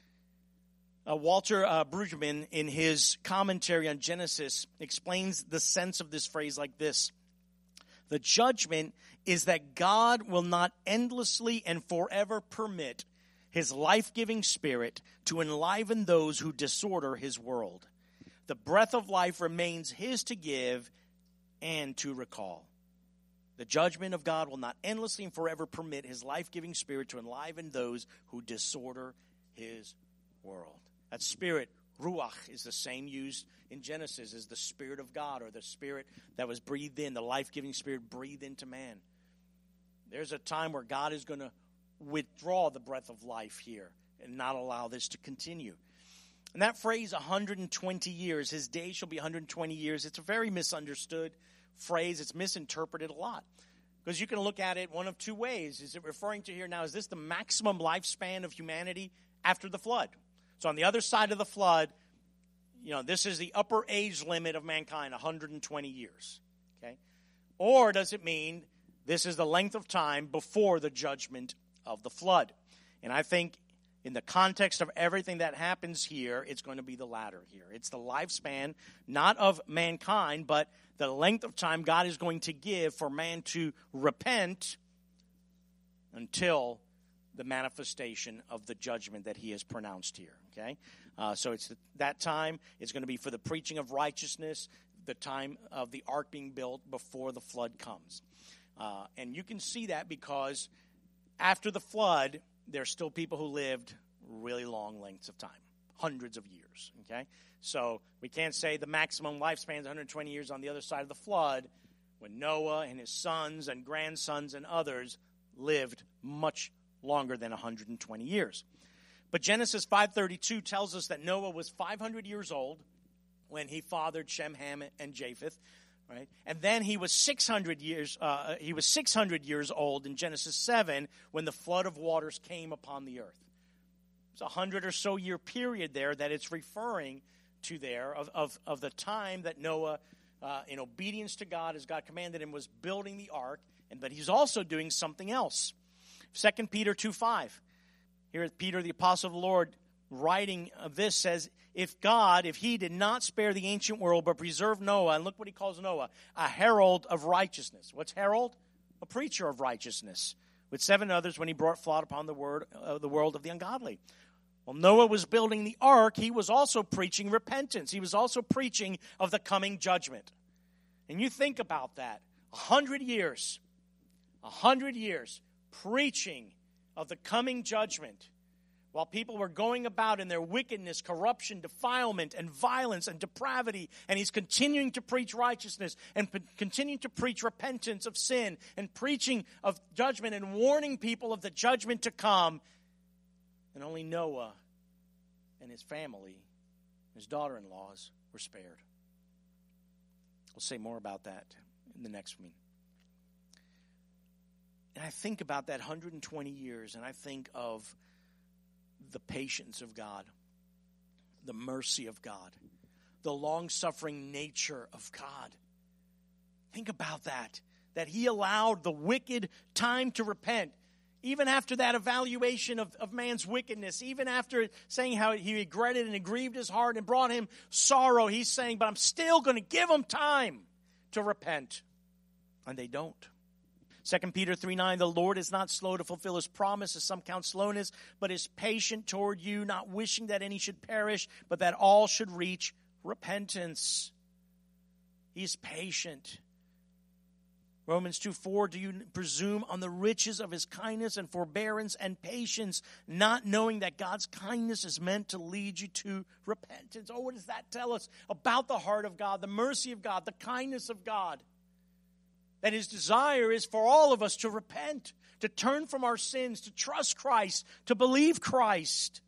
Uh, Walter uh, Brueggemann, in his commentary on Genesis, explains the sense of this phrase like this. The judgment is that God will not endlessly and forever permit his life-giving spirit to enliven those who disorder his world. The breath of life remains his to give and to recall. The judgment of God will not endlessly and forever permit his life-giving spirit to enliven those who disorder his world. That spirit, ruach, is the same used in Genesis as the Spirit of God, or the Spirit that was breathed in, the life-giving Spirit breathed into man. There's a time where God is going to withdraw the breath of life here and not allow this to continue. And that phrase, one hundred twenty years, his days shall be one hundred twenty years, it's a very misunderstood phrase. It's misinterpreted a lot. Because you can look at it one of two ways. Is it referring to here now, is this the maximum lifespan of humanity after the flood? So on the other side of the flood, you know, this is the upper age limit of mankind, one hundred twenty years. Okay? Or does it mean this is the length of time before the judgment of the flood? And I think in the context of everything that happens here, it's going to be the latter here. It's the lifespan, not of mankind, but the length of time God is going to give for man to repent until the manifestation of the judgment that he has pronounced here. Okay, uh, so it's that time. It's going to be for the preaching of righteousness, the time of the ark being built before the flood comes. Uh, and you can see that because after the flood, there's still people who lived really long lengths of time, hundreds of years, okay? So we can't say the maximum lifespan is one hundred twenty years on the other side of the flood when Noah and his sons and grandsons and others lived much longer than one hundred twenty years. But Genesis five thirty-two tells us that Noah was five hundred years old when he fathered Shem, Ham, and Japheth. Right? And then he was six hundred years. Uh, he was six hundred years old in Genesis seven when the flood of waters came upon the earth. It's a hundred or so year period there that it's referring to there of of, of the time that Noah, uh, in obedience to God, as God commanded him, was building the ark, and but he's also doing something else. Second Peter two five. Here, Peter, the apostle of the Lord, writing of this says, if God, if he did not spare the ancient world, but preserved Noah, and look what he calls Noah, a herald of righteousness. What's herald? A preacher of righteousness, with seven others when he brought flood upon the, word, uh, the world of the ungodly. Well, Noah was building the ark. He was also preaching repentance. He was also preaching of the coming judgment. And you think about that. A hundred years, a hundred years preaching of the coming judgment, while people were going about in their wickedness, corruption, defilement, and violence, and depravity, and he's continuing to preach righteousness, and p- continuing to preach repentance of sin, and preaching of judgment, and warning people of the judgment to come, and only Noah and his family, his daughter-in-laws, were spared. We'll say more about that in the next meeting. And I think about that one hundred twenty years, and I think of the patience of God, the mercy of God, the long-suffering nature of God. Think about that, that he allowed the wicked time to repent. Even after that evaluation of, of man's wickedness, even after saying how he regretted and it grieved his heart and brought him sorrow, he's saying, but I'm still going to give them time to repent. And they don't. Second Peter three nine, the Lord is not slow to fulfill his promise, as some count slowness, but is patient toward you, not wishing that any should perish, but that all should reach repentance. He's patient. Romans two four, do you presume on the riches of his kindness and forbearance and patience, not knowing that God's kindness is meant to lead you to repentance? Oh, what does that tell us about the heart of God, the mercy of God, the kindness of God? That his desire is for all of us to repent, to turn from our sins, to trust Christ, to believe Christ.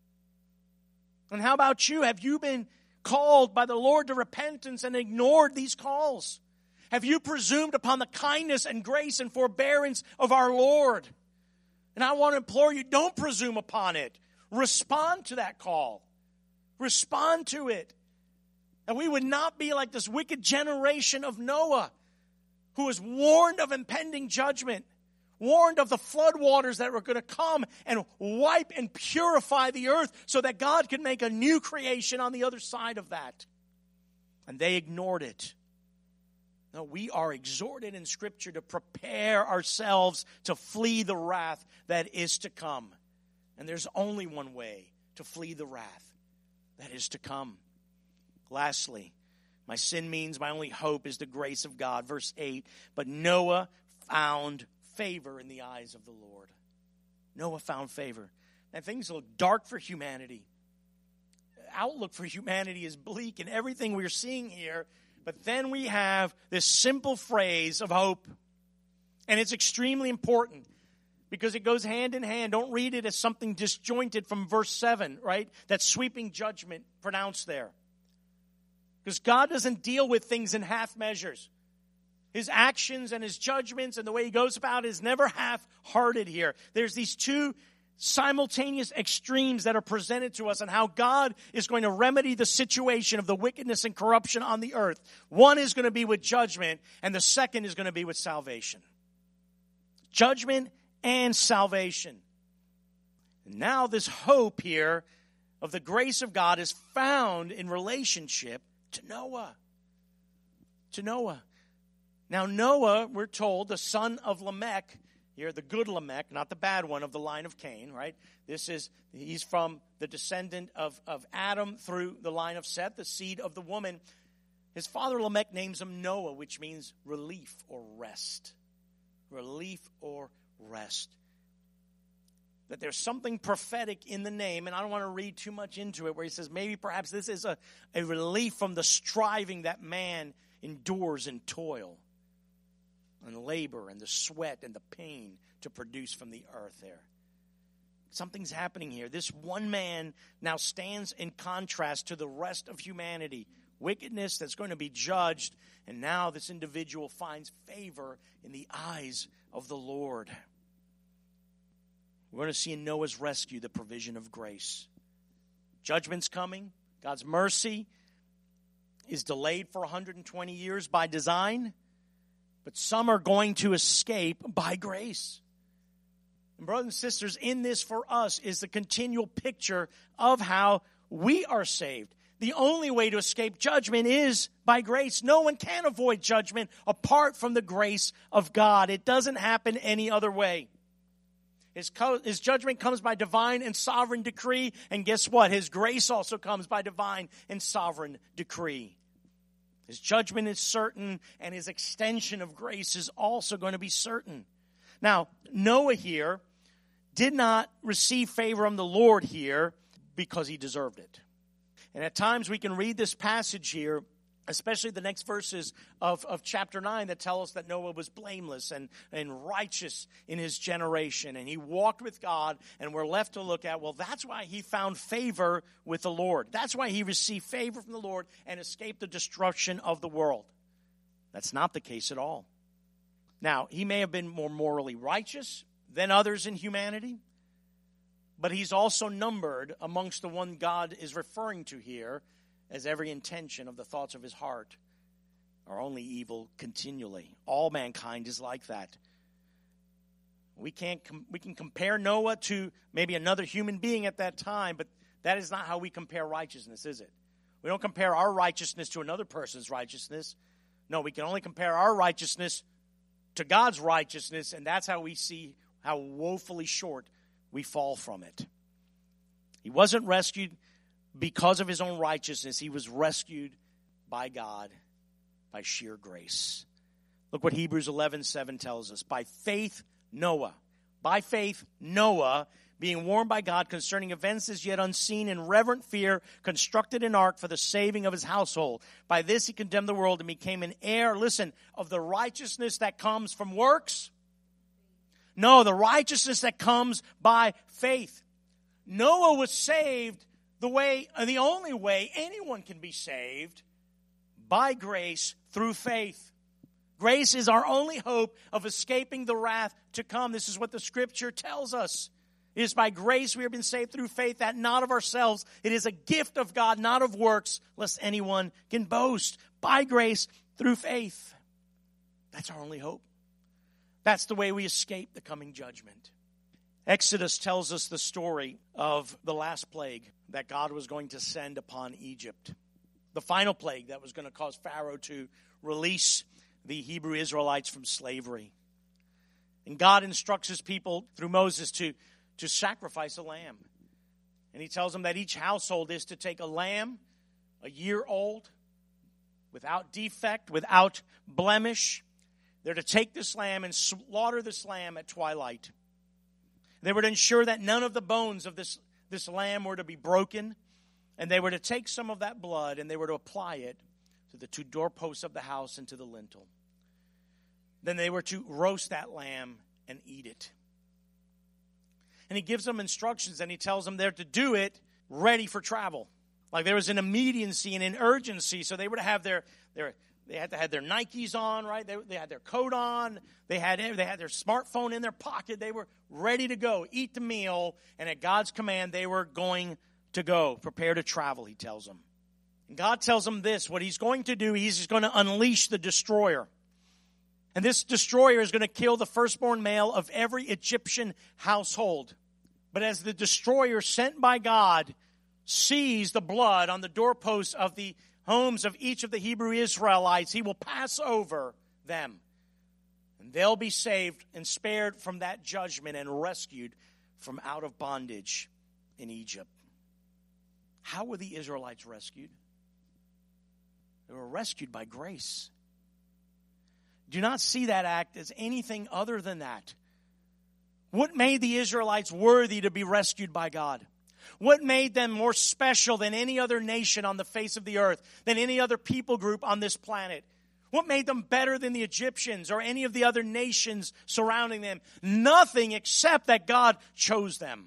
And how about you? Have you been called by the Lord to repentance and ignored these calls? Have you presumed upon the kindness and grace and forbearance of our Lord? And I want to implore you, don't presume upon it. Respond to that call. Respond to it. And we would not be like this wicked generation of Noah, who was warned of impending judgment, warned of the flood waters that were going to come and wipe and purify the earth so that God could make a new creation on the other side of that. And they ignored it. No, we are exhorted in Scripture to prepare ourselves to flee the wrath that is to come. And there's only one way to flee the wrath that is to come. Lastly, my sin means my only hope is the grace of God. Verse eight, but Noah found favor in the eyes of the Lord. Noah found favor. And things look dark for humanity. Outlook for humanity is bleak in everything we're seeing here. But then we have this simple phrase of hope. And it's extremely important because it goes hand in hand. Don't read it as something disjointed from verse seven, right? That sweeping judgment pronounced there. Because God doesn't deal with things in half measures. His actions and his judgments and the way he goes about it is never half-hearted here. There's these two simultaneous extremes that are presented to us on how God is going to remedy the situation of the wickedness and corruption on the earth. One is going to be with judgment, and the second is going to be with salvation. Judgment and salvation. And now this hope here of the grace of God is found in relationship to Noah. To Noah. Now Noah, we're told, the son of Lamech, here the good Lamech, not the bad one of the line of Cain, right? This is, he's from the descendant of, of Adam through the line of Seth, the seed of the woman. His father Lamech names him Noah, which means relief or rest. Relief or rest. That there's something prophetic in the name, and I don't want to read too much into it, where he says maybe perhaps this is a, a relief from the striving that man endures in toil and labor and the sweat and the pain to produce from the earth there. Something's happening here. This one man now stands in contrast to the rest of humanity. Wickedness that's going to be judged, and now this individual finds favor in the eyes of the Lord. We're going to see in Noah's rescue the provision of grace. Judgment's coming. God's mercy is delayed for one hundred twenty years by design, but some are going to escape by grace. And brothers and sisters, in this for us is the continual picture of how we are saved. The only way to escape judgment is by grace. No one can avoid judgment apart from the grace of God. It doesn't happen any other way. His, co- his judgment comes by divine and sovereign decree. And guess what? His grace also comes by divine and sovereign decree. His judgment is certain, and his extension of grace is also going to be certain. Now, Noah here did not receive favor from the Lord here because he deserved it. And at times we can read this passage here, especially the next verses of, of chapter nine that tell us that Noah was blameless and, and righteous in his generation. And he walked with God, and we're left to look at, well, that's why he found favor with the Lord. That's why he received favor from the Lord and escaped the destruction of the world. That's not the case at all. Now, he may have been more morally righteous than others in humanity, but he's also numbered amongst the one God is referring to here, as every intention of the thoughts of his heart are only evil continually. All mankind is like that. We can't com- we can compare Noah to maybe another human being at that time, but that is not how we compare righteousness, is it? We don't compare our righteousness to another person's righteousness. No, we can only compare our righteousness to God's righteousness, and that's how we see how woefully short we fall from it. He wasn't rescued because of his own righteousness. He was rescued by God by sheer grace. Look what Hebrews eleven seven tells us. By faith, Noah. By faith, Noah, being warned by God concerning events as yet unseen, in reverent fear, constructed an ark for the saving of his household. By this he condemned the world and became an heir, listen, of the righteousness that comes from works. No, the righteousness that comes by faith. Noah was saved the way, the only way anyone can be saved, by grace through faith. Grace is our only hope of escaping the wrath to come. This is what the Scripture tells us. It is by grace we have been saved through faith, that not of ourselves. It is a gift of God, not of works, lest anyone can boast. By grace through faith. That's our only hope. That's the way we escape the coming judgment. Exodus tells us the story of the last plague that God was going to send upon Egypt. The final plague that was going to cause Pharaoh to release the Hebrew Israelites from slavery. And God instructs his people through Moses to, to sacrifice a lamb. And he tells them that each household is to take a lamb, a year old, without defect, without blemish. They're to take this lamb and slaughter this lamb at twilight. They were to ensure that none of the bones of this, this lamb were to be broken. And they were to take some of that blood and they were to apply it to the two doorposts of the house and to the lintel. then they were to roast that lamb and eat it. And he gives them instructions, and he tells them they're to do it ready for travel. Like there was an immediacy and an urgency, so they were to have their, their they had to have their Nikes on, right? They, they had their coat on. They had they had their smartphone in their pocket. They were ready to go, eat the meal, and at God's command, they were going to go, prepare to travel, he tells them. And God tells them this, what he's going to do, he's going to unleash the destroyer. And this destroyer is going to kill the firstborn male of every Egyptian household. But as the destroyer sent by God sees the blood on the doorposts of the homes of each of the Hebrew Israelites, he will pass over them. And they'll be saved and spared from that judgment and rescued from out of bondage in Egypt. How were the Israelites rescued? They were rescued by grace. Do not see that act as anything other than that. What made the Israelites worthy to be rescued by God? What made them more special than any other nation on the face of the earth, than any other people group on this planet? What made them better than the Egyptians or any of the other nations surrounding them? Nothing except that God chose them.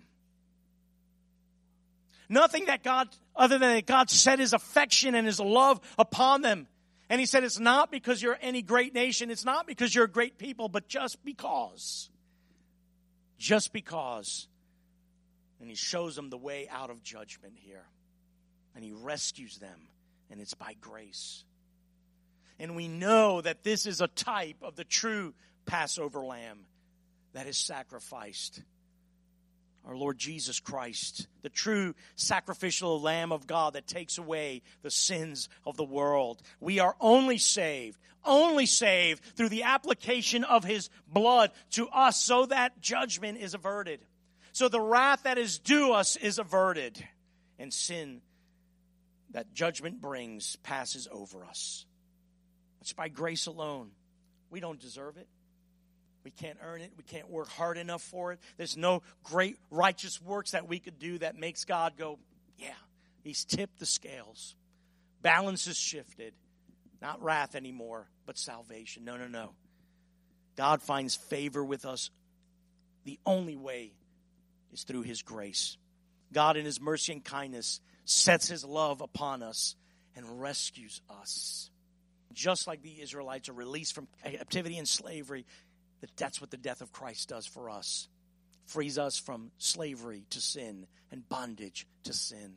Nothing that God, other than that God set his affection and his love upon them. And he said, it's not because you're any great nation. It's not because you're a great people, but just because. Just because. And he shows them the way out of judgment here. And he rescues them. And it's by grace. And we know that this is a type of the true Passover lamb that is sacrificed. Our Lord Jesus Christ, the true sacrificial Lamb of God that takes away the sins of the world. We are only saved, only saved through the application of his blood to us so that judgment is averted. So the wrath that is due us is averted. And sin that judgment brings passes over us. It's by grace alone. We don't deserve it. We can't earn it. We can't work hard enough for it. There's no great righteous works that we could do that makes God go, yeah, he's tipped the scales. Balance is shifted. Not wrath anymore, but salvation. No, no, no. God finds favor with us. The only way is through his grace. God in his mercy and kindness sets his love upon us and rescues us. Just like the Israelites are released from captivity and slavery, that's what the death of Christ does for us. Frees us from slavery to sin and bondage to sin.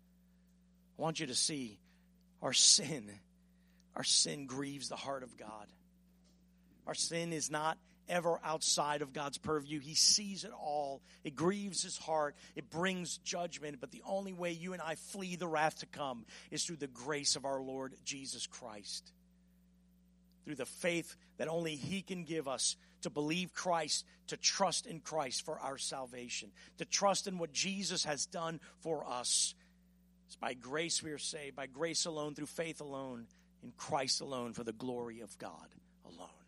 I want you to see our sin. Our sin grieves the heart of God. Our sin is not ever outside of God's purview. He sees it all. It grieves his heart. It brings judgment. But the only way you and I flee the wrath to come is through the grace of our Lord Jesus Christ. Through the faith that only he can give us to believe Christ, to trust in Christ for our salvation, to trust in what Jesus has done for us. It's by grace we are saved, by grace alone, through faith alone, in Christ alone, for the glory of God alone.